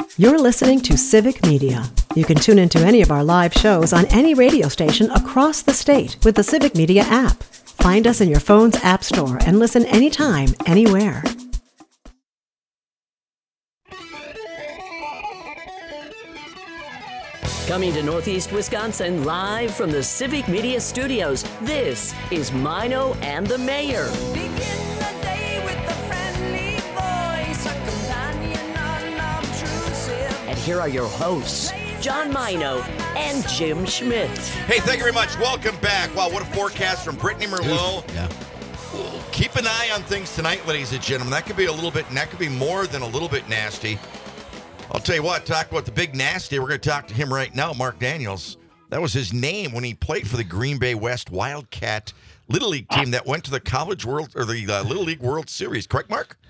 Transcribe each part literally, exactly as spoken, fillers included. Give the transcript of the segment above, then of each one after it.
You're listening to Civic Media. You can tune into any of our live shows on any radio station across the state with the Civic Media app. Find us in your phone's app store and listen anytime, anywhere. Coming to Northeast Wisconsin live from the Civic Media Studios, this is Mino and the Mayor. Begin the day with a friendly voice, a companion unobtrusive. And here are your hosts, John Mino and Jim Schmidt. Hey, thank you very much. Welcome back. Wow, what a forecast from Brittany Merlot. Yeah. Keep an eye on things tonight, ladies and gentlemen. That could be a little bit, and that could be more than a little bit nasty. I'll tell you what, talk about the big nasty. We're going to talk to him right now, Mark Daniels. That was his name when he played for the Green Bay West Wildcat Little League team that went to the College World or the uh, Little League World Series. Correct, Mark?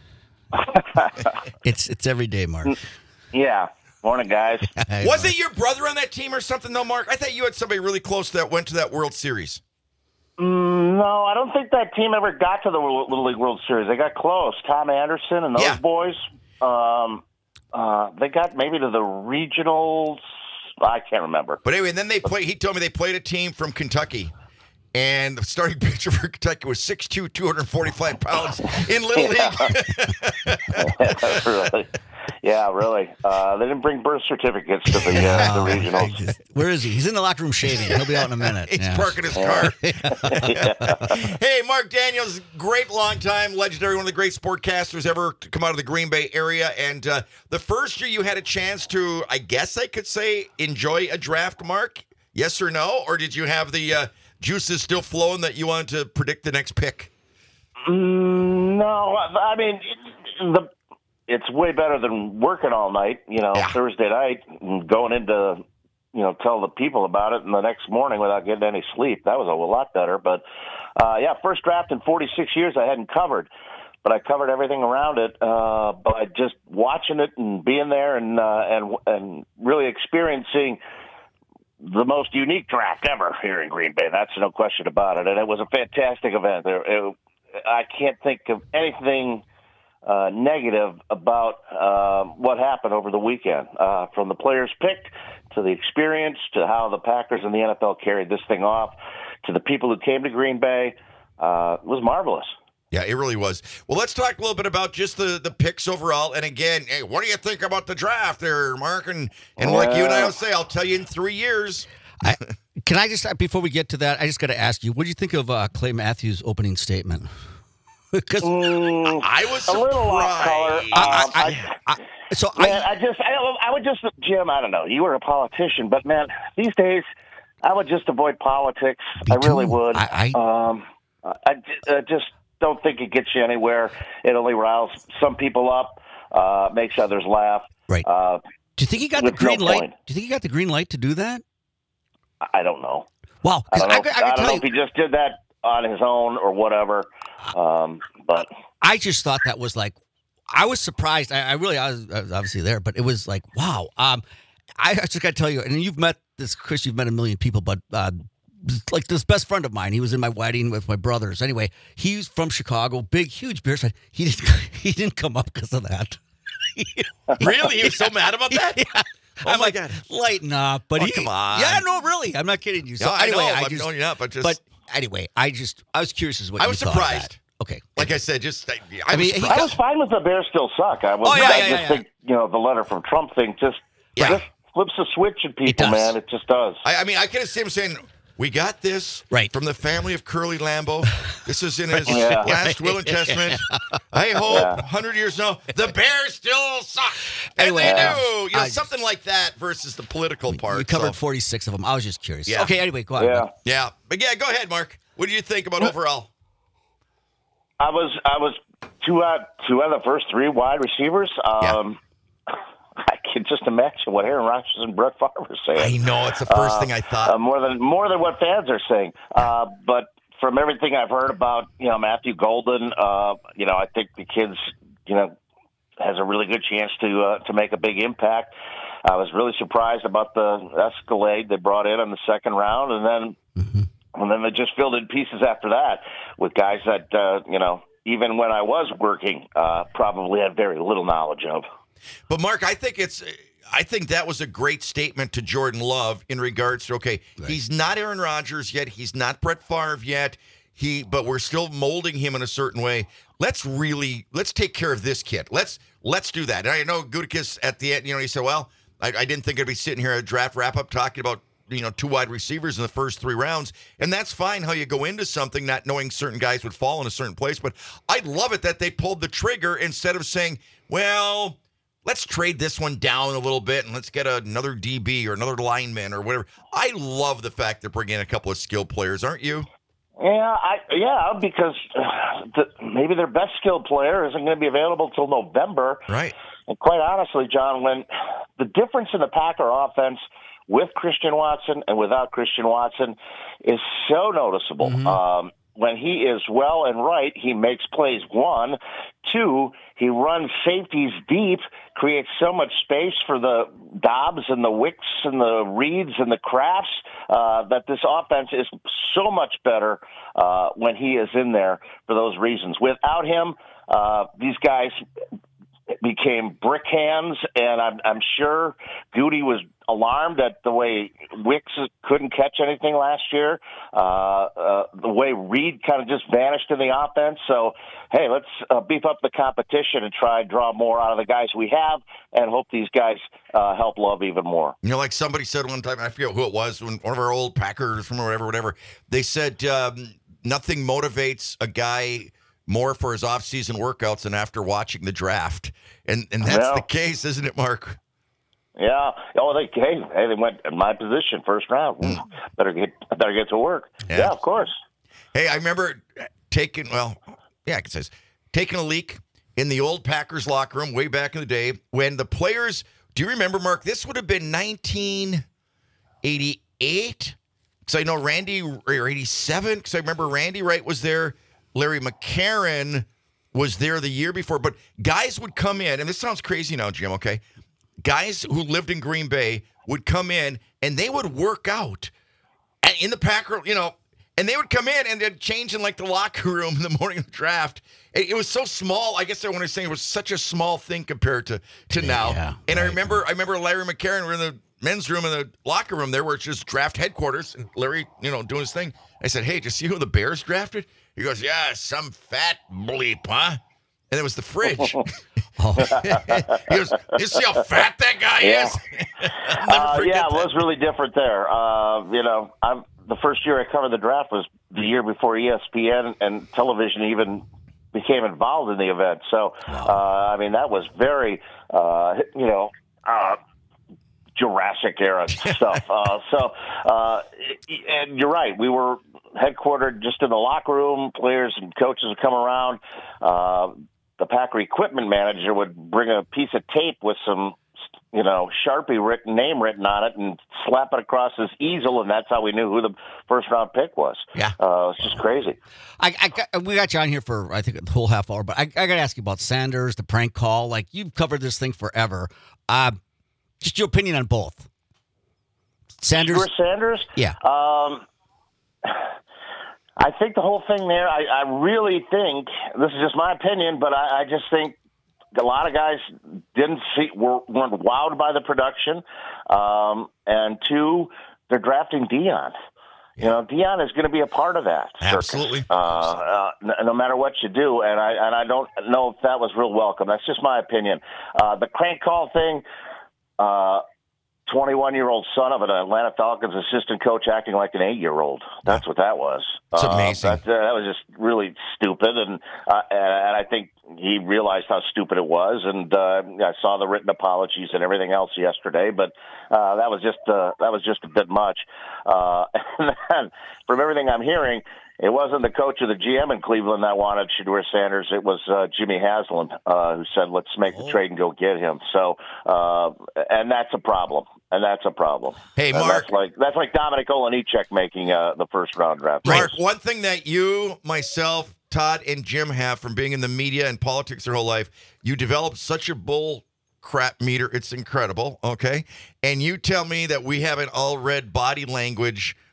It's it's every day, Mark. Yeah. Morning, guys. Was it your brother on that team or something, though, Mark? I thought you had somebody really close that went to that World Series. Mm, no, I don't think that team ever got to the Little League World Series. They got close. Tom Anderson and those Yeah. boys. Um, uh, they got maybe to the regionals. I can't remember. But anyway, and then they play. He told me they played a team from Kentucky, and the starting pitcher for Kentucky was six two, two hundred forty-five pounds in Little League. really? Yeah, really. Uh, they didn't bring birth certificates to the, uh, the Oh, I regionals. just- where is he? He's in the locker room shaving. He'll be out in a minute. He's Yeah. parking his car. Hey, Mark Daniels, great long-time, legendary, one of the great sportcasters ever to come out of the Green Bay area. And uh, the first year you had a chance to, I guess I could say, enjoy a draft, Mark? Yes or no? Or did you have the uh, juices still flowing that you wanted to predict the next pick? Mm, no, I mean, the it's way better than working all night, you know, Yeah. Thursday night and going into, you know, tell the people about it and the next morning without getting any sleep. That was a lot better. But, uh, yeah, first draft in forty-six years I hadn't covered. But I covered everything around it uh, by just watching it and being there and uh, and and really experiencing the most unique draft ever here in Green Bay. That's no question about it. And it was a fantastic event. There, it, I can't think of anything uh, negative about uh, what happened over the weekend, uh, from the players picked to the experience to how the Packers and the N F L carried this thing off to the people who came to Green Bay. Uh, it was marvelous. Yeah, it really was. Well, let's talk a little bit about just the, the picks overall. And again, hey, what do you think about the draft there, Mark? And, and like you and I will say, I'll tell you in three years. I, can I just, before we get to that, I just got to ask you, what do you think of uh, Clay Matthews' opening statement? Because Mm, I was a little off color. surprised. I, Um, I, I, I, so Man, I, I just, I, I would just, Jim, I don't know. You were a politician, but man, these days, I would just avoid politics. Me I really too. would. I- um, I, I just don't think it gets you anywhere. It only riles some people up, uh, makes others laugh. Right. Uh, do you think he got the with no green light? point. Do you think he got the green light to do that? I don't know. Wow. I 'cause don't know, I, if, could- I, I could don't tell know you, if he just did that on his own or whatever. Um, but I just thought that was like, I was surprised. I, I really, I was, I was obviously there, but it was like, wow. Um, I just got to tell you, and you've met this, Chris, you've met a million people, but uh, like this best friend of mine, he was in my wedding with my brothers. Anyway, he's from Chicago, big, huge Bears fan. He didn't, he didn't come up because of that. Really? He was so mad about that? Yeah. Oh, I'm my like, God. lighten up. But Oh, he, come on. Yeah, no, really. I'm not kidding you. So No, I anyway, know. I I'm just, knowing you up, but just- but anyway, I just, I was curious as what I you was thought of surprised. that. Okay. Like I said, just I, I I mean, was he- surprised. I was fine with the Bears still suck. I was. Oh, yeah, I yeah, just yeah, yeah. think you know the letter from Trump thing just Yeah. just flips a switch in people, does. man. It just does. I, I mean, I could have seen him saying, "We got this Right. from the family of Curly Lambeau. This is in his Yeah. last will and testament. I hope Yeah. one hundred years now, the Bears still suck. And Anyway, they yeah. do. You know, I- something like that versus the political part. We covered so- forty-six of them. I was just curious. Yeah. Okay, anyway, go on. Yeah. Yeah. But yeah, go ahead, Mark. What do you think about overall? I was I was two out two out of the first three wide receivers. Um, I can just imagine what Aaron Rodgers and Brett Favre are saying. I know. It's the first Uh, thing I thought. uh, more than more than what fans are saying. Uh, but from everything I've heard about, you know, Matthew Golden, uh, you know, I think the kid's, you know, has a really good chance to uh, to make a big impact. I was really surprised about the Escalade they brought in in the second round, and then Mm-hmm. and then they just filled in pieces after that with guys that uh, you know, even when I was working, uh, probably had very little knowledge of. But Mark, I think it's I think that was a great statement to Jordan Love in regards to okay, Right. he's not Aaron Rodgers yet, he's not Brett Favre yet. He but we're still molding him in a certain way. Let's really let's take care of this kid. Let's let's do that. And I know Gutekunst at the end, you know, he said, well, I, I didn't think I'd be sitting here at a draft wrap-up talking about, you know, two wide receivers in the first three rounds. And that's fine how you go into something not knowing certain guys would fall in a certain place. But I love it that they pulled the trigger instead of saying, well, let's trade this one down a little bit and let's get another D B or another lineman or whatever. I love the fact they're bringing in a couple of skilled players, aren't you? Yeah, I yeah, because uh, the, maybe their best skilled player isn't going to be available till November. Right. And quite honestly, John, when the difference in the Packer offense with Christian Watson and without Christian Watson is so noticeable. Mm-hmm. Um, when he is well and right, he makes plays. One, two, he runs safeties deep, creates so much space for the Dobbs and the Wicks and the Reeds and the Crafts uh, that this offense is so much better uh, when he is in there for those reasons. Without him, uh, these guys became brick hands, and I'm, I'm sure Goody was alarmed at the way Wicks couldn't catch anything last year, uh, uh, the way Reed kind of just vanished in the offense. So, hey, let's uh, beef up the competition and try and draw more out of the guys we have and hope these guys uh, help Love even more. You know, like somebody said one time, I forget who it was, when one of our old Packers from whatever, whatever, they said um, nothing motivates a guy more for his off-season workouts than after watching the draft. And and that's Yeah. the case, isn't it, Mark? Yeah. Oh, they hey, hey, they went in my position first round. Mm. Better get better get to work. Yeah. Yeah, of course. Hey, I remember taking, well, yeah, it says, taking a leak in the old Packers locker room way back in the day when the players, do you remember, Mark, this would have been nineteen eighty-eight? Because I know Randy, or eighty-seven, because I remember Randy Wright was there. Larry McCarron was there the year before, but guys would come in, and this sounds crazy now, Jim, okay? Guys who lived in Green Bay would come in, and they would work out and in the Packer, you know, and they would come in and they'd change in like the locker room in the morning of the draft. It, it was so small. I guess I want to say it was such a small thing compared to, to now. Yeah, and right. I remember, I remember Larry McCarron were in the men's room in the locker room there where it's just draft headquarters, and Larry, you know, doing his thing. I said, hey, did you see who the Bears drafted? He goes, yeah, some fat bleep, huh? And it was the fridge. Oh. He goes, you see how fat that guy Yeah. is? I'll never Uh, forget yeah, it that. was really different there. Uh, you know, I'm the first year I covered the draft was the year before E S P N and television even became involved in the event. So, uh, I mean, that was very, uh, you know, uh, Jurassic era stuff. Uh, so, uh, and you're right. We were headquartered just in the locker room. Players and coaches would come around. Uh, the Packer equipment manager would bring a piece of tape with some, you know, Sharpie written name written on it and slap it across his easel, and that's how we knew who the first round pick was. Yeah. Uh, it's just crazy. I, I got, we got you on here for, I think, the whole half hour, but I, I got to ask you about Sanders, the prank call. Like, you've covered this thing forever. Uh, just your opinion on both. Sanders? Stuart Sanders? Yeah. Um, I think the whole thing there, I, I really think, this is just my opinion, but I, I just think a lot of guys didn't see, were, weren't wowed by the production. Um, and two, they're drafting Dion. You know, Dion is going to be a part of that. circus, Absolutely. Uh, uh, no, no matter what you do, and I and I don't know if that was real welcome. That's just my opinion. Uh, the crank call thing, uh, twenty-one-year-old son of an Atlanta Falcons assistant coach acting like an eight-year-old. That's what that was. It's Uh, amazing. that, uh, that was just really stupid, and, uh, and and I think he realized how stupid it was. And uh, I saw the written apologies and everything else yesterday, but uh, that was just uh, that was just a bit much. Uh, and then, from everything I'm hearing, it wasn't the coach or the G M in Cleveland that wanted Shedeur Sanders. It was uh, Jimmy Haslam uh, who said, let's make the trade and go get him. So, uh, and that's a problem. And that's a problem. Hey, And Mark. That's like, that's like Dominic Olejniczak making uh, the first round draft. Mark, one thing that you, myself, Todd, and Jim have from being in the media and politics their whole life, you developed such a bull crap meter. It's incredible, okay? And you tell me that we haven't all read body language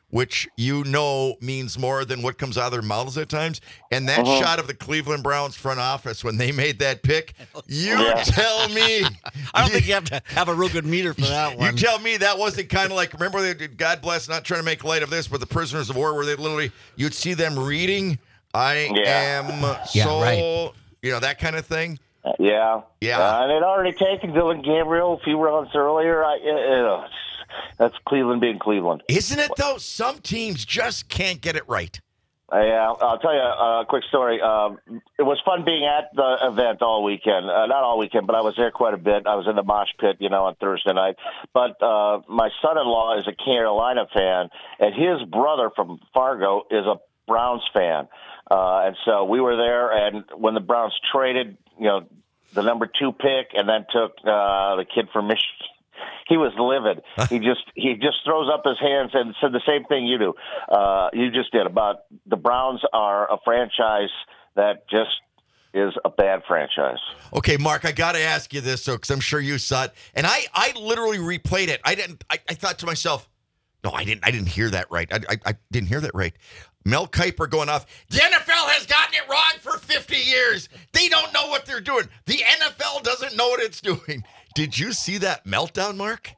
which you know means more than what comes out of their mouths at times. And that Uh-huh. shot of the Cleveland Browns front office when they made that pick, you Yeah. tell me. I don't think you have to have a real good meter for that You one. tell me that wasn't kind of like, remember, they did, God bless, not trying to make light of this, but the prisoners of war, where they literally, you'd see them reading, I Yeah. am Yeah, so, right. you know, that kind of thing. Yeah. Yeah. Uh, and they'd already taken Dylan Gabriel a few rounds earlier. I, uh, uh, that's Cleveland being Cleveland. Isn't it, though? Some teams just can't get it right. Uh, yeah, I'll tell you a quick story. Um, it was fun being at the event all weekend. Uh, not all weekend, but I was there quite a bit. I was in the mosh pit, you know, on Thursday night. But uh, my son-in-law is a Carolina fan, and his brother from Fargo is a Browns fan. Uh, and so we were there, and when the Browns traded, you know, the number two pick and then took uh, the kid from Michigan, he was livid. He just he just throws up his hands and said the same thing you do. Uh, you just did about the Browns are a franchise that just is a bad franchise. Okay, Mark, I got to ask you this, because I'm sure you saw it, and I, I literally replayed it. I didn't. I, I thought to myself, no, I didn't. I didn't hear that right. I, I, I didn't hear that right. Mel Kiper going off. The N F L has gotten it wrong for fifty years. They don't know what they're doing. The N F L doesn't know what it's doing. Did you see that meltdown, Mark?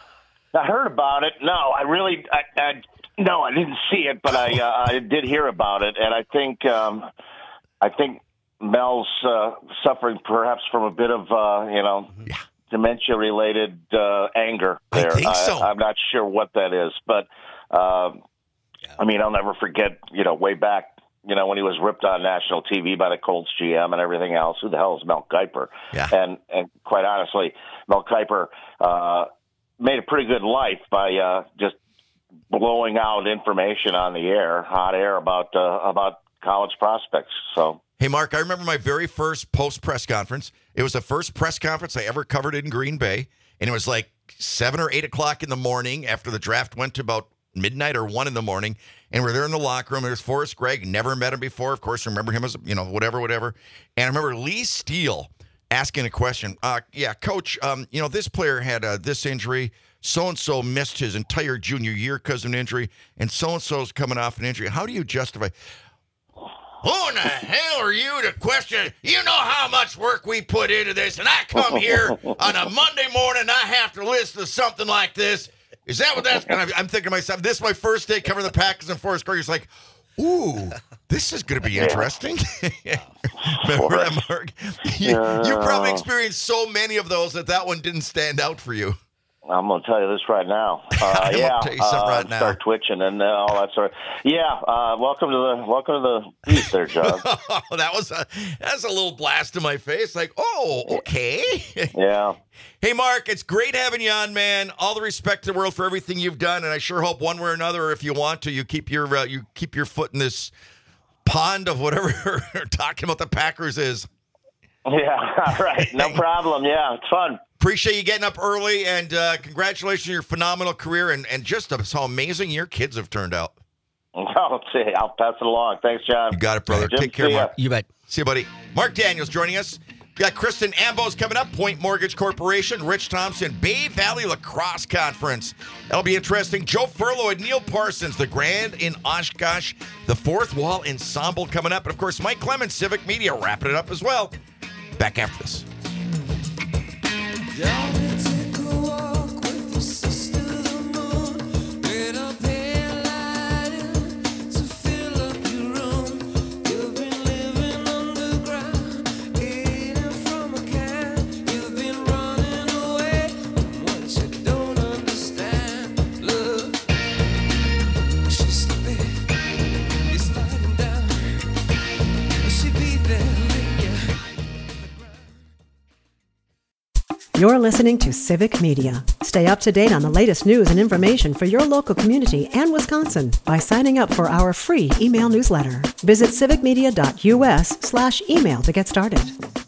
I heard about it. No, I really, I, I no, I didn't see it, but I, uh, I did hear about it, and I think, um, I think Mel's uh, suffering perhaps from a bit of, uh, you know, Yeah. dementia-related uh, anger. I There, think so. I, I'm not sure what that is, but um, I mean, I'll never forget, you know, way back. You know, when he was ripped on national T V by the Colts G M and everything else, who the hell is Mel Kiper? Yeah. And and quite honestly, Mel Kiper uh, made a pretty good life by uh, just blowing out information on the air, hot air about uh, about college prospects. So Hey, Mark, I remember my very first post-press conference. It was the first press conference I ever covered in Green Bay, and it was like seven or eight o'clock in the morning after the draft went to about midnight or one in the morning, and we're there in the locker room. There's Forrest Gregg. Never met him before. Of course, remember him as, you know, whatever, whatever. And I remember Lee Steele asking a question. Uh, yeah, Coach, um, you know, this player had uh, this injury. So-and-so missed his entire junior year because of an injury, and so-and-so's coming off an injury. How do you justify... Who in the hell are you to question? You know how much work we put into this, and I come here on a Monday morning, I have to listen to something like this. Is that what that's going to be? I'm thinking to myself, this is my first day covering the Packers and Forrest Gregg. It's like, ooh, this is going to be interesting. Remember that, Mark? You, you probably experienced so many of those that that one didn't stand out for you. I'm going to tell you this right now. Uh, I'm gonna yeah, tell you something uh, right now. Start twitching and uh, all that sort of. Yeah, uh, welcome to the welcome to the beat there, John. Oh, that was a that's a little blast in my face. Like, oh, okay. Yeah. Hey, Mark, it's great having you on, man. All the respect in the world for everything you've done, and I sure hope one way or another, or if you want to, you keep your uh, you keep your foot in this pond of whatever talking about the Packers is. Yeah. All right. No problem. Yeah, it's fun. Appreciate you getting up early, and uh, congratulations on your phenomenal career, and, and just how amazing your kids have turned out. I'll see. I'll pass it along. Thanks, John. You got it, brother. Jim, Take care, see ya. Mark. You bet. See you, buddy. Mark Daniels joining us. We got Kristen Ambos coming up, Point Mortgage Corporation, Rich Thompson, Bay Valley Lacrosse Conference. That'll be interesting. Joe Furlow and Neil Parsons, the Grand in Oshkosh, the Fourth Wall Ensemble coming up. And, of course, Mike Clemens, Civic Media, wrapping it up as well. Back after this. Take a walk with your sister the moon. Get a pale lighting to fill up your room. You've been living underground, eating from a can. You've been running away from what you don't understand. Look, she's slipping, you're sliding down. Will she be there when you? You're listening to Civic Media. Stay up to date on the latest news and information for your local community and Wisconsin by signing up for our free email newsletter. Visit civicmedia.us slash email to get started.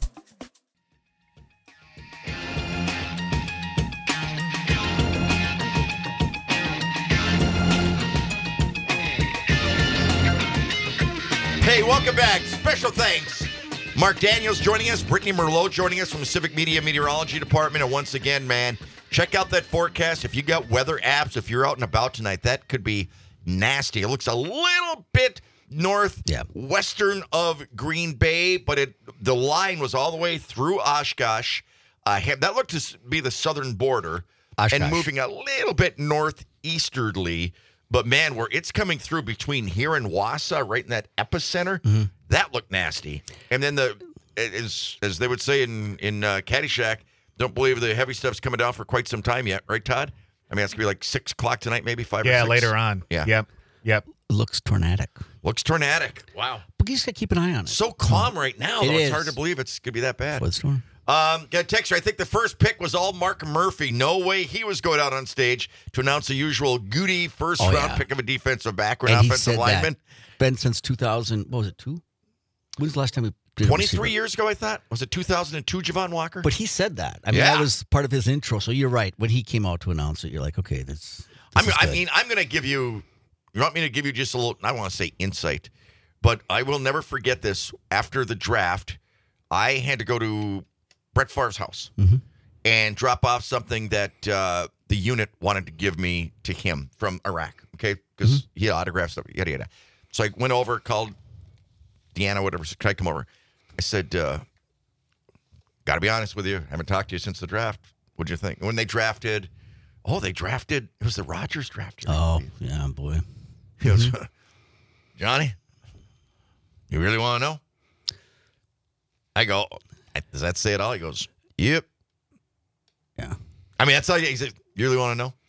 Hey, welcome back. Special thanks. Mark Daniels joining us, Brittany Merlot joining us from the Civic Media Meteorology Department. And once again, man, check out that forecast. If you got weather apps, if you're out and about tonight, that could be nasty. It looks a little bit north Yeah. western of Green Bay, but it the line was all the way through Oshkosh. Uh, ha- that looked to s- be the southern border Oshkosh. and moving a little bit northeasterly. But man, where it's coming through between here and Wausau, right in that epicenter, Mm-hmm. that looked nasty. And then the as as they would say in in uh, Caddyshack, don't believe the heavy stuff's coming down for quite some time yet, right, Todd? I mean, it's gonna be like six o'clock tonight, maybe five. Yeah, or six. later on. Yeah. Yep. Yep. Looks tornadic. Looks tornadic. Wow. But you just got to keep an eye on it. So calm right now, It though. It's is. hard to believe it's gonna be that bad. For the storm. Um, got a text. I think the first pick was all Mark Murphy. No way he was going out on stage to announce the usual Goody first Oh, round yeah. pick of a defensive back or an And he offensive said lineman. that. Been since two thousand. What was it, two? When's the last time we did a twenty-three receiver? years ago, I thought. Was it two thousand two, Javon Walker? But he said that. I mean, Yeah. that was part of his intro. So you're right. When he came out to announce it, you're like, okay, this. this I mean, is I good. mean, I'm going to give you. You want me to give you just a little? I don't want to say insight, but I will never forget this. After the draft, I had to go to Brett Favre's house Mm-hmm. and drop off something that uh, the unit wanted to give me to him from Iraq. Okay, because Mm-hmm. he had autographed stuff. Yada yada. So I went over, called Deanna, whatever. Said, "Can I come over?" I said, uh, "Got to be honest with you. I haven't talked to you since the draft. What'd you think when they drafted?" Oh, they drafted. It was the Rodgers draft. year, I Oh, believe. yeah, boy. He goes, Johnny, you really want to know? I go, does that say it all? He goes, yep. Yeah. I mean, that's all he said. You really want to know?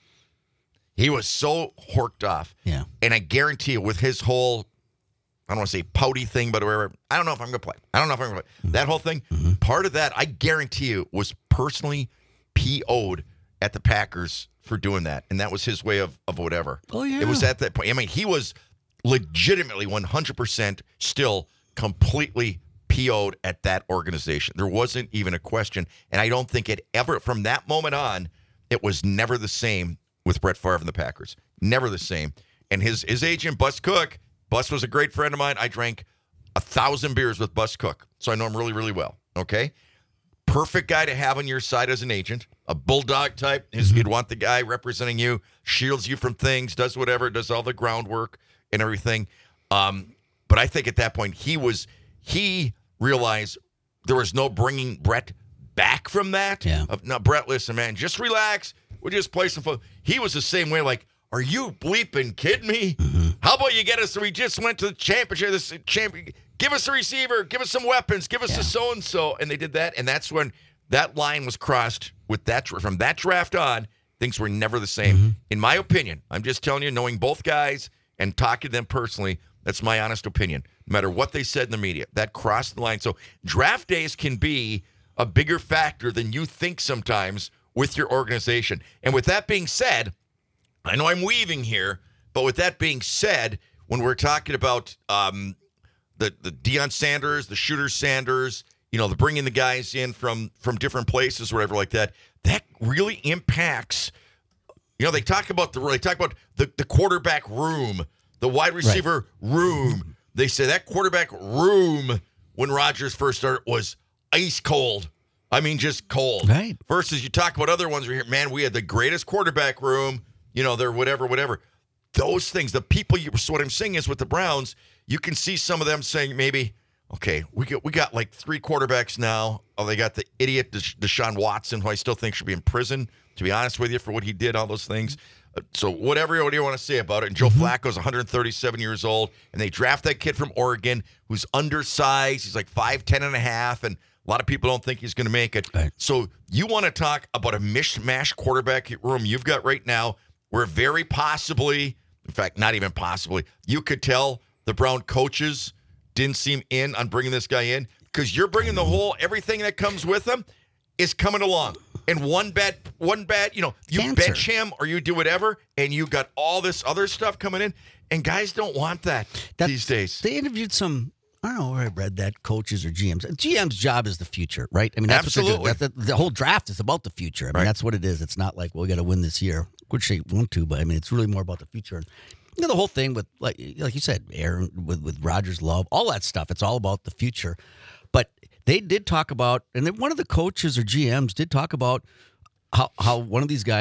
He was so horked off. Yeah. And I guarantee you, with his whole, I don't want to say pouty thing, but whatever, I don't know if I'm going to play. I don't know if I'm going to play. That whole thing, part of that, I guarantee you, was personally P O'd at the Packers for doing that. And that was his way of, of whatever. Oh, yeah. It was at that point. I mean, he was legitimately one hundred percent still completely P O'd at that organization. There wasn't even a question. And I don't think it ever, from that moment on, it was never the same with Brett Favre and the Packers. Never the same. And his his agent, Bus Cook, Bus was a great friend of mine. I drank a thousand beers with Bus Cook, so I know him really, really well. Okay? Perfect guy to have on your side as an agent. A bulldog type. His, You'd want the guy representing you, shields you from things, does whatever, does all the groundwork and everything. Um, but I think at that point, he was, he realized there was no bringing Brett back from that. Yeah. Of, no, Brett, listen, man, just relax. We'll just play some fun. He was the same way, like, are you bleeping kidding me? Mm-hmm. How about you get us? We just went to the championship. This champion. Give us a receiver. Give us some weapons. Give us Yeah. a so and so. And they did that. And that's when that line was crossed with that. From that draft on, things were never the same. Mm-hmm. In my opinion, I'm just telling you, knowing both guys and talking to them personally, that's my honest opinion. No matter what they said in the media, that crossed the line. So draft days can be a bigger factor than you think sometimes with your organization. And with that being said, I know I'm weaving here, but with that being said, when we're talking about um, the the Deion Sanders, the Shooter Sanders, you know, the bringing the guys in from from different places, whatever like that, that really impacts. You know, they talk about the they talk about the, the quarterback room, the wide receiver room. They say that quarterback room when Rodgers first started was ice cold. I mean, just cold. Right. Versus you talk about other ones where you're, man, we had the greatest quarterback room. You know, they're whatever, whatever. Those things, the people, you, so what I'm saying is with the Browns, you can see some of them saying maybe, okay, we got, we got like three quarterbacks now. Oh, they got the idiot Desha- Deshaun Watson, who I still think should be in prison, to be honest with you, for what he did, all those things. Uh, so whatever what do you want to say about it. And Joe Flacco's one hundred thirty-seven years old, and they draft that kid from Oregon who's undersized. He's like five ten and a half, and a lot of people don't think he's going to make it. Right. So you want to talk about a mishmash quarterback room you've got right now, where very possibly, in fact, not even possibly, you could tell the Brown coaches didn't seem in on bringing this guy in because you're bringing the whole, everything that comes with him is coming along. And one bad, one bad, you know, you Cancer. bench him or you do whatever, and you got all this other stuff coming in, and guys don't want that That's- these days. They interviewed some, I don't know where I read that, coaches or G Ms. G M's job is the future, right? I mean, that's Absolutely. what they're doing. That, the, the whole draft is about the future. I mean, Right. that's what it is. It's not like, well, we got to win this year, which they want to, but I mean, it's really more about the future. And, you know, the whole thing with, like like you said, Aaron, with, with Rodgers Love, all that stuff, it's all about the future. But they did talk about, and then one of the coaches or G Ms did talk about how, how one of these guys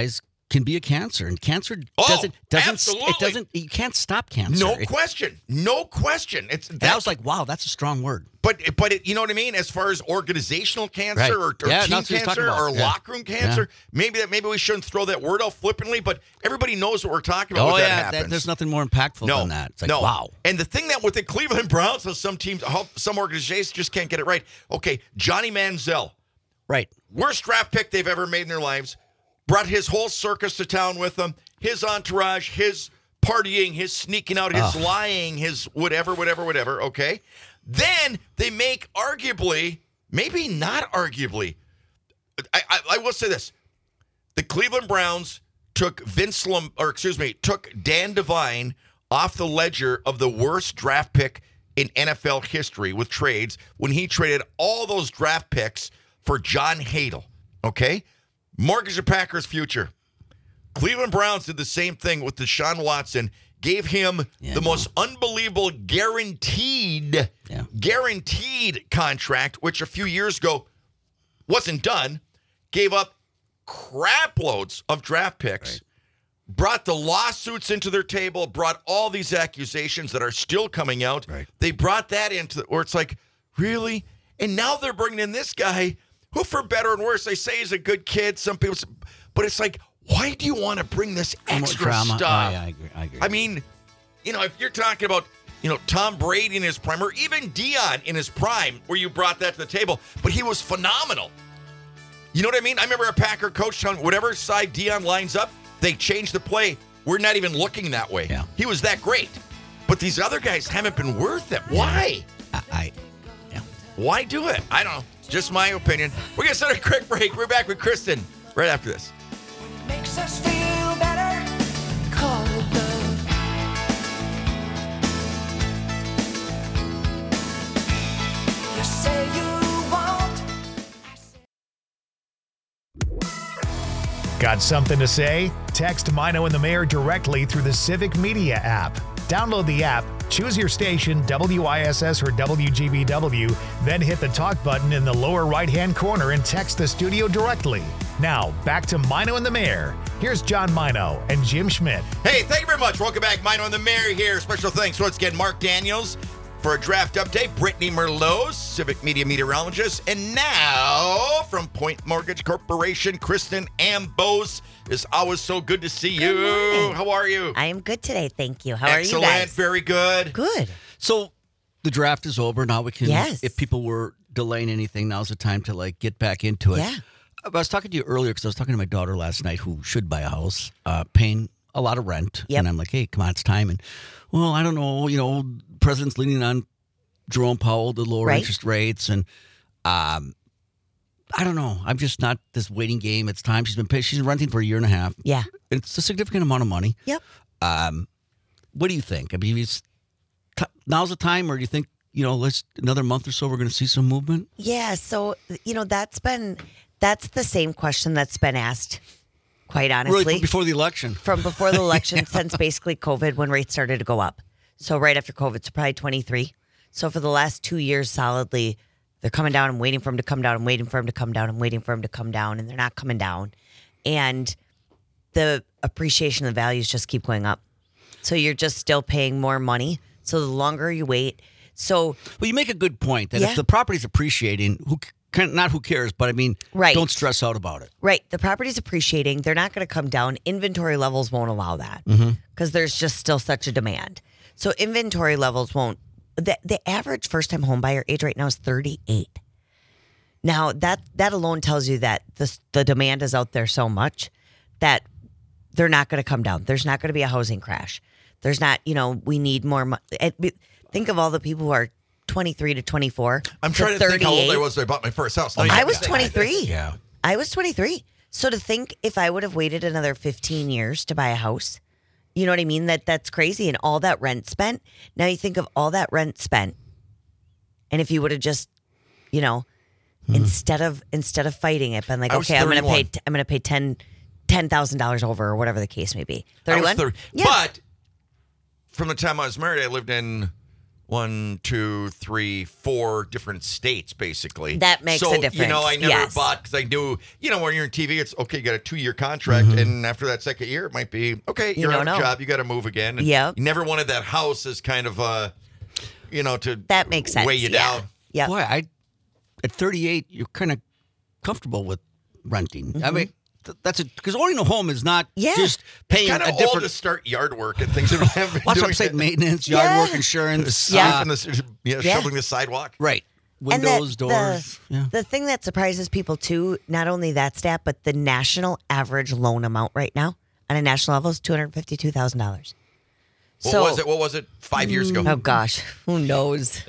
can be a cancer, and cancer Oh, doesn't doesn't absolutely. it doesn't you can't stop cancer. No It- question. No question. It's and I that's was like, wow, that's a strong word. But but it, you know what I mean, as far as organizational cancer Right. or, or Yeah, team that's what he's talking cancer about. or Yeah. locker room cancer, maybe that maybe we shouldn't throw that word out flippantly. But everybody knows what we're talking about. Oh when yeah, that that, happens. there's nothing more impactful no, than that. It's like, no. wow. And the thing that with the Cleveland Browns, how some teams, how some organizations just can't get it right. Okay, Johnny Manziel, Right. worst draft pick they've ever made in their lives, brought his whole circus to town with them, his entourage, his partying, his sneaking out, his Ugh. lying, his whatever, whatever, whatever, okay? Then they make arguably, maybe not arguably, I, I, I will say this. The Cleveland Browns took Vince Lom, or excuse me, took Dan Devine off the ledger of the worst draft pick in N F L history with trades when he traded all those draft picks for John Hadel, okay? Mortgage the Packers' future. Cleveland Browns did the same thing with Deshaun Watson, gave him Yeah, the no. most unbelievable guaranteed, Yeah. guaranteed contract, which a few years ago wasn't done, gave up crap loads of draft picks, Right. brought the lawsuits into their table, brought all these accusations that are still coming out. Right. They brought that into where it's like, really? And now they're bringing in this guy who, for better and worse, they say he's a good kid. Some people, say, but it's like, why do you want to bring this More extra drama. stuff? Oh, yeah, I agree. I agree. I mean, you know, if you're talking about, you know, Tom Brady in his prime, or even Dion in his prime, where you brought that to the table, but he was phenomenal. You know what I mean? I remember a Packer coach telling me, whatever side Dion lines up, they change the play. We're not even looking that way. Yeah. He was that great. But these other guys haven't been worth it. Why? I, I yeah. Why do it? I don't know. Just my opinion. We're going to set a quick break. We're back with Kristen right after this. Makes us feel better. Call it love. You say you won't. Got something to say? Text Mino and the Mayor directly through the Civic Media app. Download the app, choose your station, W I S S or W G B W, then hit the talk button in the lower right-hand corner and text the studio directly. Now, back to Mino and the Mayor. Here's John Mino and Jim Schmidt. Hey, thank you very much. Welcome back. Mino and the Mayor here. Special thanks once again, Mark Daniels for a draft update, Brittany Merlot, Civic Media meteorologist, and now from Point Mortgage Corporation, Kristen Ambos. It's always so good to see you. morning. How are you? I am good today, thank you. How Excellent. are you guys? Very good. Good. So the draft is over. Now we can, Yes. if people were delaying anything, now's the time to like get back into it. Yeah. I was talking to you earlier because I was talking to my daughter last night who should buy a house, uh, paying a lot of rent. Yep. And I'm like, hey, come on, it's time. And, well, I don't know, you know, president's leaning on Jerome Powell to lower Right. interest rates. And um, I don't know. I'm just not this waiting game. It's time. She's been paying, she's been renting for a year and a half. Yeah. It's a significant amount of money. Yep. Um, what do you think? I mean, it's t- now's the time, or do you think, you know, let's another month or so we're going to see some movement? Yeah. So, you know, that's been, that's the same question that's been asked, quite honestly. Really, from before the election. From before the election, since basically COVID, when rates started to go up. So right after COVID, so probably twenty-three. So for the last two years, solidly, they're coming down. I'm waiting for them to come down. I'm waiting for them to come down. I'm waiting for them to come down, and they're not coming down. And the appreciation of the values just keep going up. So you're just still paying more money. So the longer you wait, so Well, you make a good point that Yeah. if the property's appreciating, who c- can, not who cares, but I mean, Right. don't stress out about it. right, the property's appreciating. They're not going to come down. Inventory levels won't allow that because there's just still such a demand. So inventory levels won't. The, the average first-time home buyer age right now is thirty-eight. Now that that alone tells you that the the demand is out there so much that they're not going to come down. There's not going to be a housing crash. There's not, you know, we need more money. Think of all the people who are twenty-three to twenty-four. I'm trying to think how old I thirty-eight. was when I bought my first house. Now you I got was me. twenty-three. Yeah. I was twenty-three. So to think if I would have waited another fifteen years to buy a house, you know what I mean? That that's crazy. And all that rent spent. Now you think of all that rent spent. And if you would have just, you know, instead of instead of fighting it, been like, I was okay, I'm gonna pay thirty-one. I'm gonna pay ten ten thousand dollars over or whatever the case may be. I was Thirty-one? thirty. Yeah. But from the time I was married, I lived in one, two, three, four different states, basically. That makes so, a you know, difference. I never Yes. bought because I knew, you know, when you're in T V, it's okay. You got a two-year contract, and after that second year, it might be okay. You You're don't out of a know. job. You got to move again. And Yep. You never wanted that house as kind of uh, you know, to That makes sense. weigh you yeah. down. Yep. Boy, I at thirty-eight, you're kind of comfortable with renting. I mean, th- that's it because owning a home is not Yeah. just paying Kind a of old different. to start yard work and things. That we have been Watch what doing I'm saying: it. maintenance, yard Yeah. work, insurance. Yeah. uh, Sweeping the, yeah, Yeah. shoveling the sidewalk. right. And that- Windows, doors. The, yeah. the thing that surprises people too, not only that stat, but the national average loan amount right now on a national level is two hundred fifty-two thousand dollars. What was it? What was it? Five years ago. Oh gosh, who knows?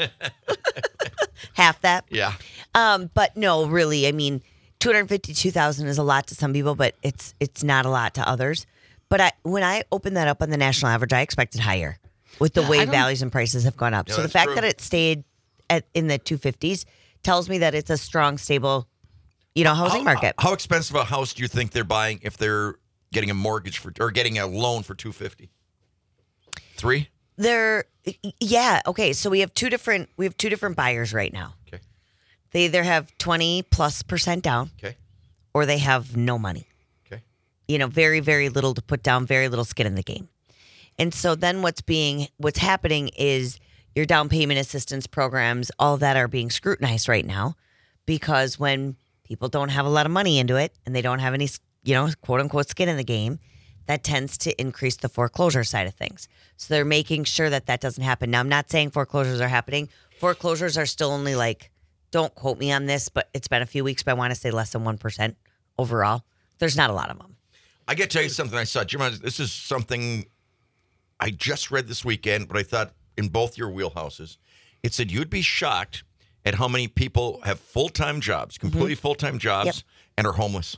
Half that. Yeah. Um, but no, really, I mean, two hundred fifty-two thousand is a lot to some people, but it's it's not a lot to others. But I, when I opened that up on the national average, I expected higher with the Yeah, I way don't- values and prices have gone up. Yeah, so the that's fact true. that it stayed at in the two fifties tells me that it's a strong, stable, you know, housing how, market. How expensive a house do you think they're buying if they're getting a mortgage for or getting a loan for two fifty? Three. They're yeah, okay. So we have two different we have two different buyers right now. Okay. They either have twenty plus percent down Okay. or they have no money. Okay. You know, very, very little to put down, very little skin in the game. And so then what's being what's happening is your down payment assistance programs, all that are being scrutinized right now because when people don't have a lot of money into it and they don't have any, you know, quote unquote skin in the game, that tends to increase the foreclosure side of things. So they're making sure that that doesn't happen. Now, I'm not saying foreclosures are happening. Foreclosures are still only like, don't quote me on this, but it's been a few weeks, but I want to say less than one percent overall. There's not a lot of them. I got to tell you something I saw. Jim, this is something I just read this weekend, but I thought in both your wheelhouses. It said you'd be shocked at how many people have full-time jobs, completely full-time jobs, Yep. and are homeless.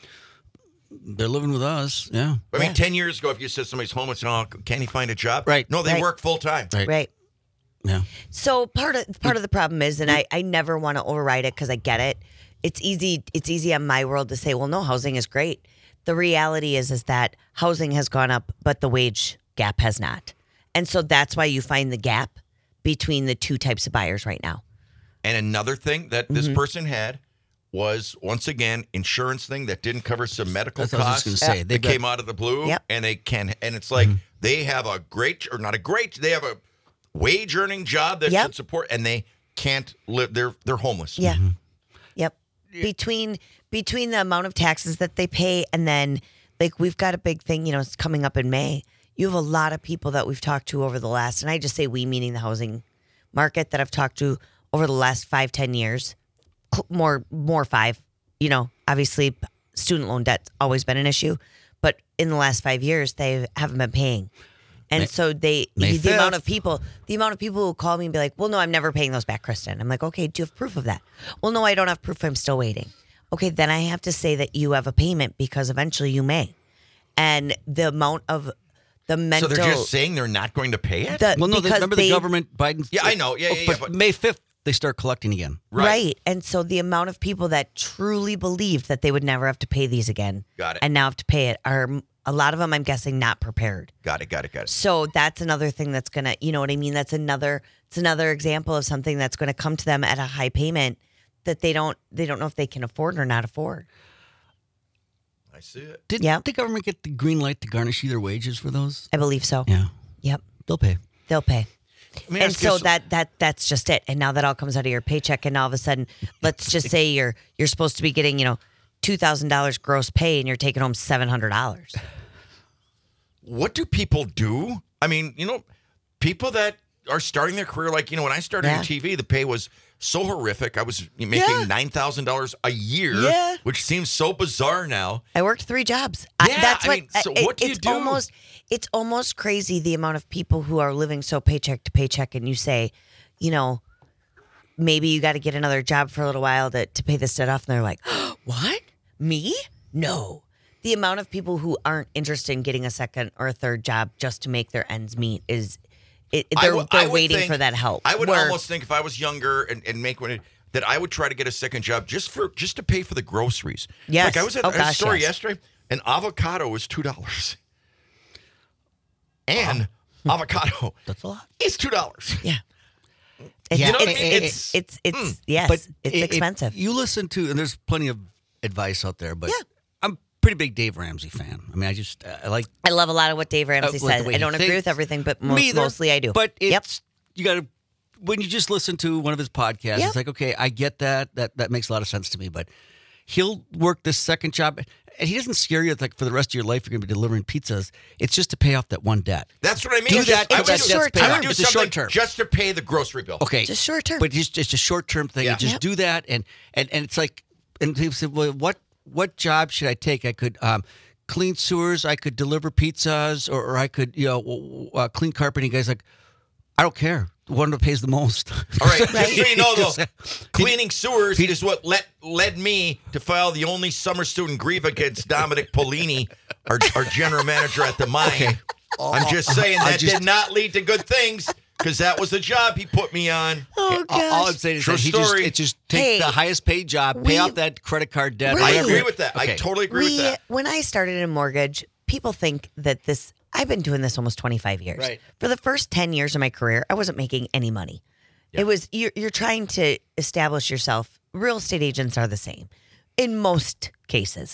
They're living with us. Yeah. I mean, Yeah. ten years ago, if you said somebody's homeless, oh, can he find a job? Right. No, they Right. work full-time. Right. Right. Yeah. So part of part of the problem is, and I, I never want to override it because I get it. It's easy. It's easy on my world to say, well, no, housing is great. The reality is, is that housing has gone up, but the wage gap has not, and so that's why you find the gap between the two types of buyers right now. And another thing that Mm-hmm. this person had was, once again, insurance thing that didn't cover some medical That's what I was costs. just gonna say. They They got- came out of the blue, Yep. and they can, and it's like they have a great, or not a great, they have a wage earning job that Yep. should support, and they can't live. They're they're homeless. Yeah. Yep. Between between the amount of taxes that they pay and then like we've got a big thing, you know, it's coming up in May. You have a lot of people that we've talked to over the last, and I just say we meaning the housing market that I've talked to over the last five, ten years, cl- more more five. You know, obviously student loan debt's always been an issue, but in the last five years they haven't been paying. And May- so they May the amount fifth. of people the amount of people who call me and be like, well, no, I'm never paying those back, Kristen. I'm like, okay, do you have proof of that? Well, no, I don't have proof. I'm still waiting. Okay, then I have to say that you have a payment because eventually you may. And the amount of the So mental they're just saying they're not going to pay it. the, Well, no, they, because remember they- the government, Biden. Yeah, I know. Yeah, yeah, yeah, But, but- May fifth, they start collecting again. Right. And so the amount of people that truly believed that they would never have to pay these again Got it. and now have to pay it are a lot of them, I'm guessing, not prepared. Got it. Got it. Got it. So that's another thing that's gonna, you know what I mean? That's another, it's another example of something that's gonna come to them at a high payment that they don't, they don't know if they can afford or not afford. I see it. Did Yep. the government get the green light to garnish their wages for those? I believe so. Yeah. Yep, They'll pay. they'll pay. Let me And ask you so s- that that that's just it. And now that all comes out of your paycheck, and all of a sudden, let's just say you're you're supposed to be getting, you know, two thousand dollars gross pay, and you're taking home seven hundred dollars. what do people do? I mean, you know, people that are starting their career, like, you know, when I started Yeah. in T V, the pay was so horrific. I was making Yeah. nine thousand dollars a year, Yeah. which seems so bizarre now. I worked three jobs. I, Yeah, that's I what. mean, so it- what do you it's do? Almost, it's almost crazy the amount of people who are living so paycheck to paycheck, and you say, you know, maybe you got to get another job for a little while to to pay this debt off, and they're like, what? Me? No. The amount of people who aren't interested in getting a second or a third job just to make their ends meet is, it, I they're, would- I they're would waiting think- for that help. I would Where- almost think if I was younger and, and make one, that I would try to get a second job just for just to pay for the groceries. Yes. Like I was at Oh, a gosh, store yes. yesterday, an avocado was two dollars. And avocado That's a lot. is two dollars. Yeah. It's, Yeah, it's, it- it- it's, it's, it's, mm. yes, But it's it- it- expensive. you listen to, and there's plenty of advice out there, but Yeah. I'm a pretty big Dave Ramsey fan. I mean, I just, I like I love a lot of what Dave Ramsey Uh, like the says. way I he don't agree thinks. with everything, but mo- Me either, mostly I do. But it's, yep. you got to, when you just listen to one of his podcasts, Yep. it's like, okay, I get that. That that makes a lot of sense to me. But he'll work this second job, and he doesn't scare you like for the rest of your life you're going to be delivering pizzas. It's just to pay off that one debt. That's what I mean. Do It's that. just- I It's would just do- short I would term. do It's a something short term. just to pay the grocery bill. Okay, Just short term. but it's just a short term thing. Yeah. And just Yep. do that, and and and it's like, and people say, well, what what job should I take? I could um, clean sewers, I could deliver pizzas, or, or I could you know uh, clean carpeting. Guys, like, I don't care. The one that pays the most. All right, just so you know, though, Just- cleaning sewers is what let, led me to file the only summer student grieve against Dominic Polini, our, our general manager at the mine. I'm just saying I that just- did not lead to good things because that was the job he put me on. Oh, All- All I'm gosh. saying is True that he just story. it just take Hey, the highest paid job, pay we- off that credit card debt. Right. I whatever. agree with that. I Okay. totally agree we, with that. When I started in mortgage, people think that this, I've been doing this almost twenty-five years. Right. For the first ten years of my career, I wasn't making any money. It was, you're, you're trying to establish yourself. Real estate agents are the same in most cases.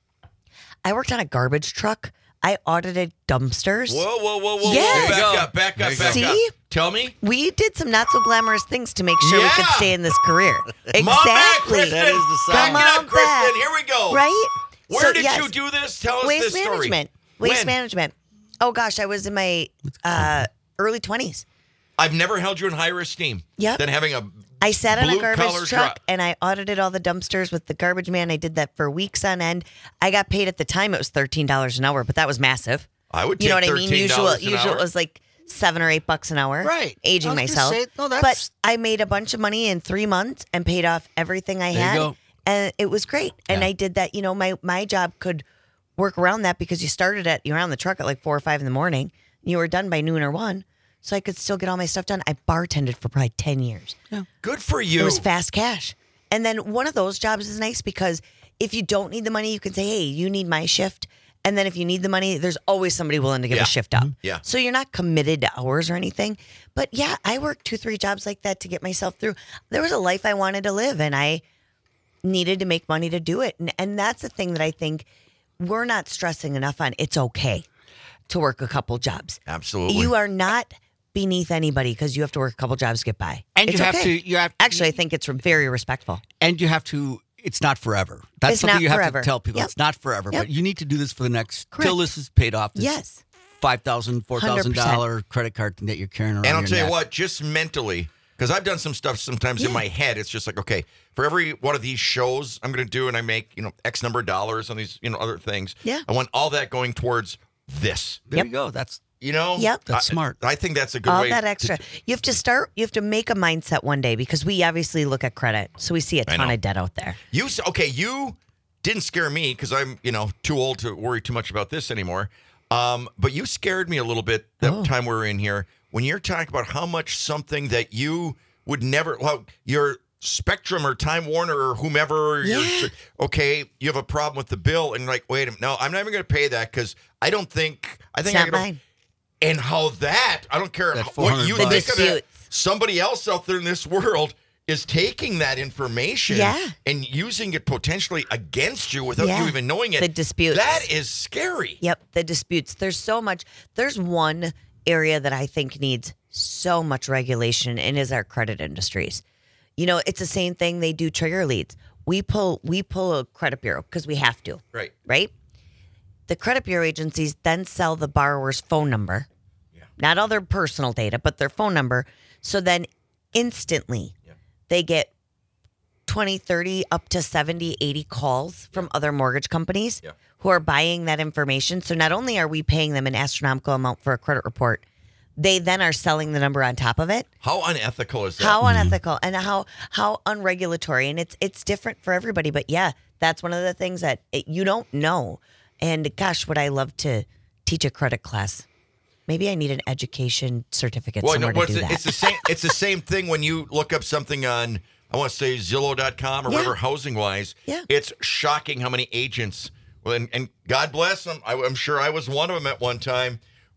I worked on a garbage truck. I audited dumpsters. Whoa, whoa, whoa, whoa, Yes. whoa. There you Back go. up, back There up, you back go. up. See? Tell me. We did some not so glamorous things to make sure we could Yeah. stay in this career. Exactly. Come on back, Kristen. That is the sign. Back it Come up, Kristen. on back. Here we go. Right? Where So, did yes. you do this? Tell us Waste this story. management. Waste When? management. Oh gosh, I was in my uh, early twenties. I've never held you in higher esteem Yep. than having a I sat on a blue-collar garbage truck job. and I audited all the dumpsters with the garbage man. I did that for weeks on end. I got paid at the time. It was thirteen dollars an hour, but that was massive. I would You know take what I mean? thirteen Usual, dollars an usual hour. it was like seven or eight bucks an hour. Right. Aging I was gonna myself. say, no, but that's- I made a bunch of money in three months and paid off everything I There you had. go. And it was great. And Yeah. I did that. You know, my my job could work around that because you started at you're on the truck at like four or five in the morning. You were done by noon or one. So I could still get all my stuff done. I bartended for probably ten years. Good for you. It was fast cash. And then one of those jobs is nice because if you don't need the money, you can say, hey, you need my shift. And then if you need the money, there's always somebody willing to give Yeah. a shift up. Yeah. So you're not committed to hours or anything. But yeah, I worked two, three jobs like that to get myself through. There was a life I wanted to live and I needed to make money to do it. And, and that's the thing that I think we're not stressing enough on. It's okay to work a couple jobs. Absolutely. You are not beneath anybody because you have to work a couple jobs to get by. And It's you have okay. to, you have Actually, I think it's very respectful. and you have to. It's not forever. That's It's something not you have forever. to tell people. Yep. It's not forever, Yep. but you need to do this for the next Correct. till this is paid off. This Yes. five thousand, four thousand dollar credit card that you're carrying around. And I'll your tell you neck. what, just mentally, because I've done some stuff sometimes in Yeah. my head. It's just like, okay, for every one of these shows I'm going to do, and I make you know X number of dollars on these you know other things. Yeah. I want all that going towards this. There Yep. you go. That's You know. Yep. That's I- smart. I think that's a good All way. that to- extra. You have to start, you have to make a mindset one day because we obviously look at credit. So we see a I ton know. of debt out there. You s- okay? You didn't scare me because I'm you know too old to worry too much about this anymore. Um, but you scared me a little bit that Oh. time we were in here when you're talking about how much something that you would never. Well, your Spectrum or Time Warner or whomever. Yeah. You're, okay, you have a problem with the bill, and you're like, wait a minute, no, I'm not even going to pay that because I don't think I It's think I not can. mine. And how that I don't care That how- what you four hundred think bucks. of it. disputes. Somebody else out there in this world is taking that information Yeah. and using it potentially against you without Yeah. you even knowing it. The disputes. That is scary. Yep. The disputes. There's so much. There's one area that I think needs so much regulation and is our credit industries. You know, it's the same thing they do trigger leads. We pull we pull a credit bureau because we have to. Right. Right? The credit bureau agencies then sell the borrower's phone number. Yeah. Not all their personal data, but their phone number. So then instantly Yeah. they get twenty, thirty, up to seventy, eighty calls from other mortgage companies Yeah. who are buying that information. So not only are we paying them an astronomical amount for a credit report, they then are selling the number on top of it. How unethical is that? How unethical and how how unregulatory, and it's it's different for everybody. But yeah, that's one of the things that it, you don't know. And gosh, would I love to teach a credit class? Maybe I need an education certificate well, somewhere no, to do it's, that. it's the same. It's the same thing when you look up something on I want to say Zillow dot com or Yeah. whatever, housing wise. Yeah. It's shocking how many agents. Well, and, and God bless them. I, I'm sure I was one of them at one time.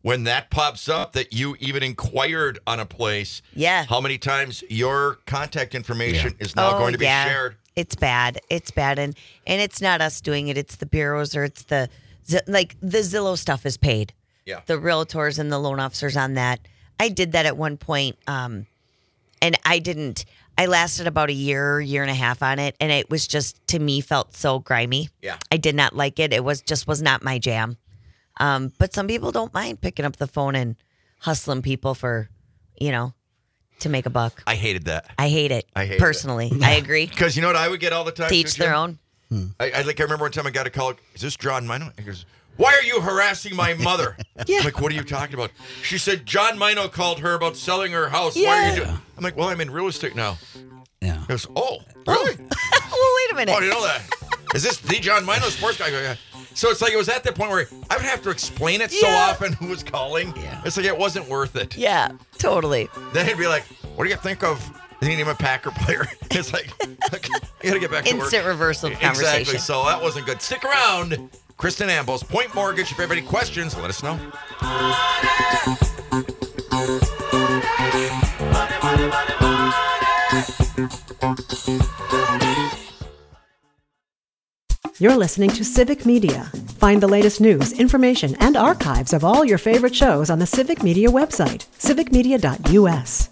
when that pops up that you even inquired on a place, Yeah. how many times your contact information is now Oh, going to be yeah. shared. It's bad. It's bad, and and it's not us doing it. It's the bureaus or it's the Zi- like the Zillow stuff is paid. Yeah. The realtors and the loan officers on that. I did that at one point, um, and I didn't. I lasted about a year, year and a half on it, and it was just to me felt so grimy. Yeah. I did not like it. It was just was not my jam. Um, but some people don't mind picking up the phone and hustling people for, you know, to make a buck. I hated that. I hate it. I hate it. personally. I agree. Because you know what I would get all the time? To too, each their Jim? own. I, I like. I remember one time I got a call. Is this John Mino? He goes, "Why are you harassing my mother?" Yeah. I'm like, "What are you talking about?" She said, "John Mino called her about selling her house. Why are you Yeah. doing?" I'm like, "Well, I'm in real estate now." Yeah. He goes, "Oh, really? well, wait a minute. Oh, I didn't know that. Is this the John Mino sports guy?" I go, "Yeah." So it's like it was at that point where I would have to explain it so Yeah. often who was calling. Yeah. It's like it wasn't worth it. Yeah, totally. Then he'd be like, "What do you think of?" Is he a Packer player? It's like, okay, you got to get back to work. Instant reversal of conversation. Exactly. So that wasn't good. Stick around. Kristen Ambles, Point Mortgage. If you have any questions, let us know. You're listening to Civic Media. Find the latest news, information, and archives of all your favorite shows on the Civic Media website, civic media dot u s.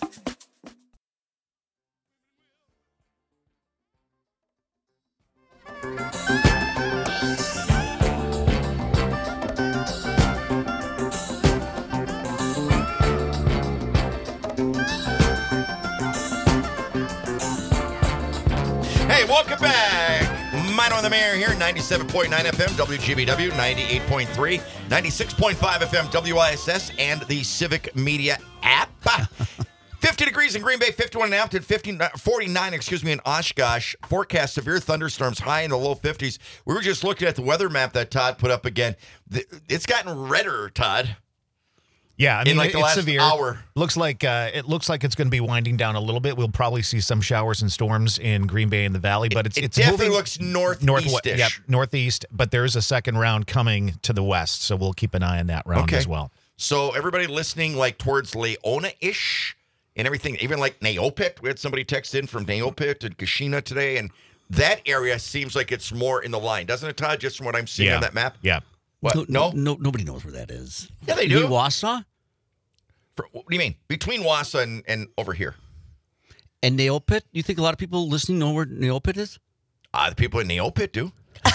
Hey, welcome back. Mino and the Mayor here, ninety-seven point nine F M, W G B W, ninety-eight point three, ninety-six point five F M, W I S S, and the Civic Media app. fifty degrees in Green Bay, fifty-one in Hampton, fifty, forty-nine, excuse me, in Oshkosh. Forecast severe thunderstorms, high in the low fifties. We were just looking at the weather map that Todd put up again. The- It's gotten redder, Todd. Yeah, I mean, In, like, it- the it's last severe. hour. Looks like uh, it looks like it's going to be winding down a little bit. We'll probably see some showers and storms in Green Bay and the Valley, but it's It it's definitely moving looks northeast-ish. northwest. Yep, northeast. But there is a second round coming to the west, so we'll keep an eye on that round Okay. as well. So everybody listening, like towards Leona-ish and everything, even like Neopit. We had somebody text in from Neopit and Kashina today, and that area seems like it's more in the line, doesn't it, Todd? Just from what I'm seeing Yeah. on that map. Yeah. What? No, No. no, nobody knows where that is. Yeah, they You do. mean Wausau For, what do you mean between Wassa and, and over here? and Neopit. You think a lot of people listening know where Neopit is? Uh, the people in Neopit do.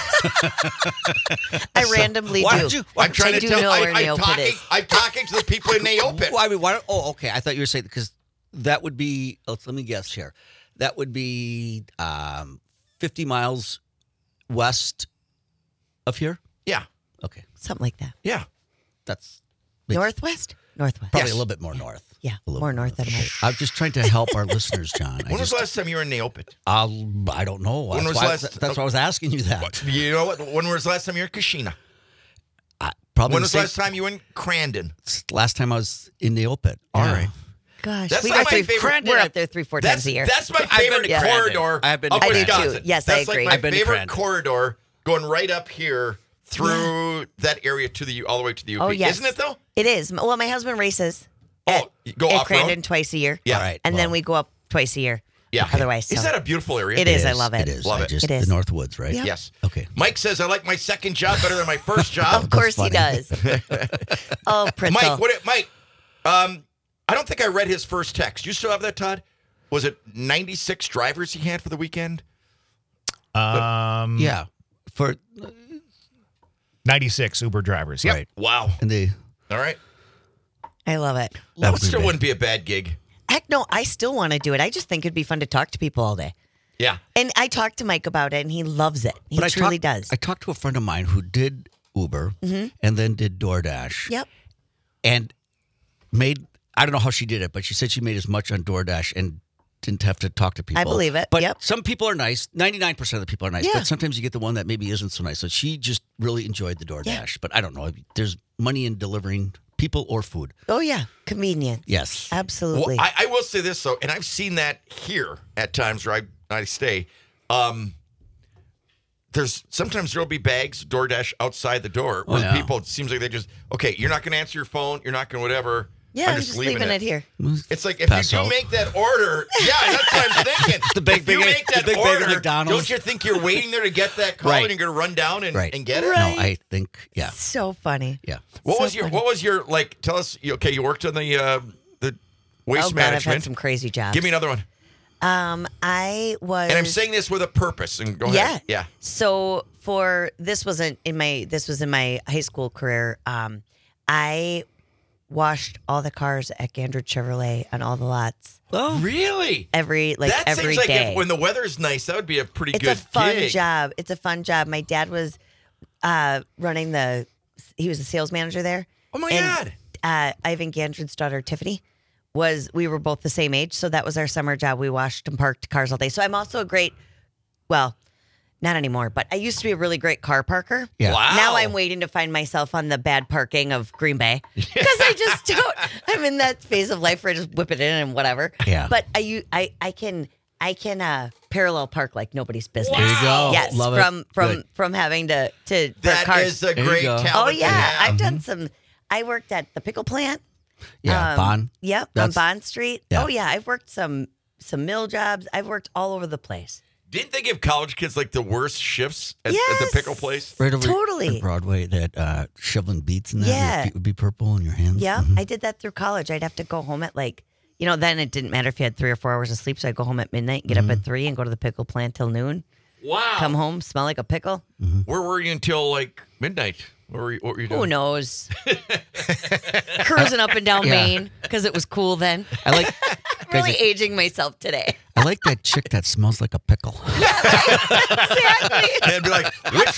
I randomly why do. don't you- I'm trying I to do tell. know I, where I'm Neopit talking. is. I'm talking to the people in Neopit. Well, I mean, why don't, oh, okay. I thought you were saying because that would be. Let's, let me guess here. That would be um, fifty miles west of here. Yeah, Okay, Something like that. yeah. that's makes- Northwest? Northwest. probably Yes. a little bit more north. Yeah, A little more bit north than north. I'm I'm just trying to help our listeners, John. I When was just, the last time you were in Neopit? I'll, I don't know. When That's, was why, last- that's why I was asking you that. You know what? When was the last time you were in Kashina? I, probably When the was the same- last time you were in Crandon? last time I was in Neopit. All Yeah. right. Gosh, That's we not go my three, favorite- We're up there three, four That's, times a year. that's my I've been favorite to Crandon. corridor I've been to of I do too. Wisconsin. Yes, I that's agree. like my I've been to favorite Crandon. corridor going right up here through that area to the all the way to the U P. Oh, yes. Isn't it though? It is. Well, my husband races Oh, at, you go at off-road? Crandon twice a year. Yeah. All right. And then well, we go up twice a year. Yeah. Otherwise, so. Is that a beautiful area? It is. I love it. It is. Love I it. Just, It is. The North Woods, right? Yeah. Yes. Okay. Mike says I like my second job better than my first job. Of course he funny. does. Oh, Pritzel. Mike, what? It, Mike, um, I don't think I read his first text. You still have that, Todd? Was it ninety-six drivers he had for the weekend? Um, Yeah. For ninety-six Uber drivers. Yep. right. Wow. And they All right. I love it. That would be still bad. wouldn't be a bad gig. Heck no, I still want to do it. I just think it'd be fun to talk to people all day. Yeah. And I talked to Mike about it, and he loves it. He I truly talked, does. I talked to a friend of mine who did Uber and then did DoorDash. Yep. And made I don't know how she did it, but she said she made as much on DoorDash and didn't have to talk to people. I believe it. But Yep. some people are nice. ninety-nine percent of the people are nice. Yeah. But sometimes you get the one that maybe isn't so nice. So she just really enjoyed the DoorDash. But I don't know. There's money in delivering people or food. Oh, yeah. Convenience. Yes. Absolutely. Well, I, I will say this though, and I've seen that here at times where I, I stay. Um, there's sometimes there'll be bags, DoorDash outside the door where Oh, yeah. people, it seems like they just, okay, you're not going to answer your phone. You're not going to whatever. Yeah, I'm just leaving it here. It's like if Pass you do out. make that order, yeah, that's what I'm thinking. The big if you bag- make the that big bag of order, McDonald's. don't you think you're waiting there to get that call Right. and you're going to run down and, Right. and get it? No, I think, yeah. So funny. Yeah. What So was your funny. What was your like? Tell us. you- Okay, you worked on the uh, the waste Oh, God, I've management. had some crazy jobs. Give me another one. Um, I was. And I'm saying this with a purpose. And go Yeah. ahead. Yeah. So for this wasn't in my this was in my high school career. Um, I washed all the cars at Gandrid Chevrolet on all the lots Oh, Really? every like that every seems like day. if, when the weather's nice, that would be a pretty It's good a fun gig. job. It's a fun job. My dad was uh, running the. He was a sales manager there. Oh my And, God. Uh, Ivan Gandrid's daughter Tiffany was. We were both the same age, so that was our summer job. We washed and parked cars all day. So I'm also a great. Well, not anymore, but I used to be a really great car parker. Yeah. Wow. Now I'm waiting to find myself on the bad parking of Green Bay because I just don't. I'm in that phase of life where I just whip it in and whatever. Yeah. But I you I I can I can uh, parallel park like nobody's business. There you go. Yes, Love it. from from Good. from having to to park That cars. is a There you great go. talent. Oh to yeah, have. I've done some. I worked at the pickle plant. Yeah, Um, Bond. Yep, on That's- Bond Street. Yeah. Oh yeah, I've worked some some mill jobs. I've worked all over the place. Didn't they give college kids like the worst shifts at, at the Yes. pickle place? Right over Totally. on Broadway, that uh, shoveling beets and that. Yeah. Your feet would be purple and your hands. Yeah, Mhm. I did that through college. I'd have to go home at like, you know, then it didn't matter if you had three or four hours of sleep. So I'd go home at midnight, get Mm-hmm. up at three, and go to the pickle plant till noon. Wow. Come home, smell like a pickle. Where were you until like midnight? What were you, what were you doing? Who knows? Cruising up and down Yeah. Maine because it was cool then. I like, Really guys, aging myself today. I like that chick that smells like a pickle. Exactly. And be like, which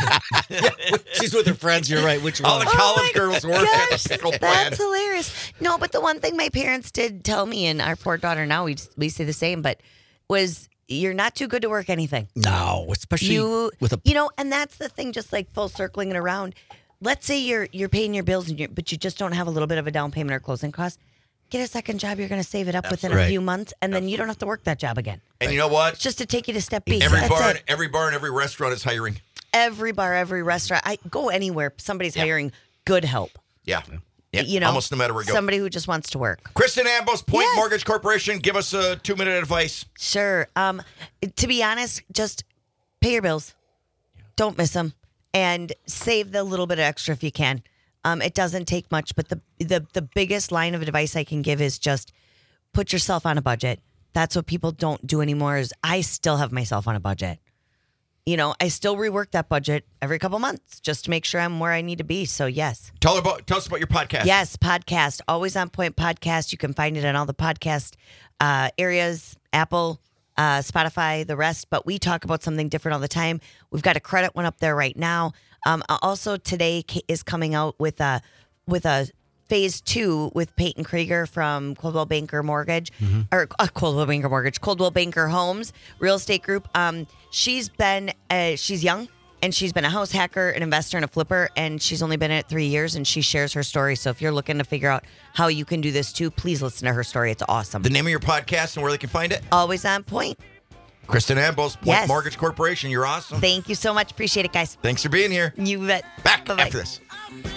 one? She's with her friends. You're right. Which All the college my girls work at gosh, the pickle plant. That's hilarious. No, but the one thing my parents did tell me, and our poor daughter now, we we say the same, but was you're not too good to work anything. No, especially You with a. you know, and that's the thing. Just like full circling it around. Let's say you're you're paying your bills, and you're, but you just don't have a little bit of a down payment or closing cost. Get a second job. You're going to save it up within a Right. few months, and then you don't have to work that job again. And you know what? It's just to take you to step B. Every That's bar, it. every bar, and every restaurant is hiring. Every bar, every restaurant. I go anywhere. Somebody's hiring good help. Yeah. Yeah. You know, almost no matter where you go. somebody who just wants to work. Kristen Ambos, Point Yes. Mortgage Corporation, give us a two-minute advice. Sure. Um, to be honest, just pay your bills. Don't miss them, and save the little bit of extra if you can. Um, it doesn't take much, but the the the biggest line of advice I can give is just put yourself on a budget. That's what people don't do anymore. Is I still have myself on a budget. You know, I still rework that budget every couple months just to make sure I'm where I need to be. So yes. Tell about tell us about your podcast. Yes, podcast. Always On Point podcast. You can find it on all the podcast uh, areas, Apple, uh, Spotify, the rest. But we talk about something different all the time. We've got a credit one up there right now. Um, also, today ca- is coming out with a with a phase two with Peyton Krieger from Coldwell Banker Mortgage, or uh, Coldwell Banker Mortgage, Coldwell Banker Homes Real Estate Group. Um, she's been uh, she's young. And she's been a house hacker, an investor, and a flipper, and she's only been in it three years, and she shares her story. So if you're looking to figure out how you can do this too, please listen to her story. It's awesome. The name of your podcast and where they can find it? Always On Point. Kristen Ambos, Point Yes. Mortgage Corporation. You're awesome. Thank you so much. Appreciate it, guys. Thanks for being here. You bet. Back Bye-bye. after this.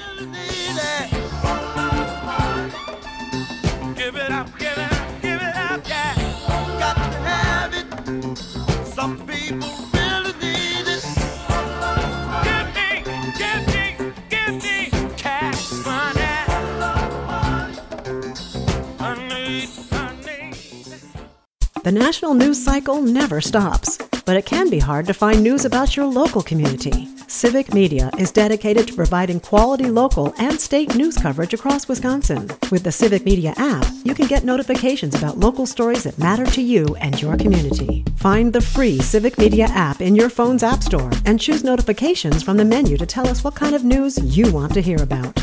Give it up, give it up, give it up, yeah. Got to have it. Some people really need it. Give me, give me, give me cash money. I need, I need. The national news cycle never stops, but it can be hard to find news about your local community. Civic Media is dedicated to providing quality local and state news coverage across Wisconsin. With the Civic Media app, you can get notifications about local stories that matter to you and your community. Find the free Civic Media app in your phone's app store and choose notifications from the menu to tell us what kind of news you want to hear about.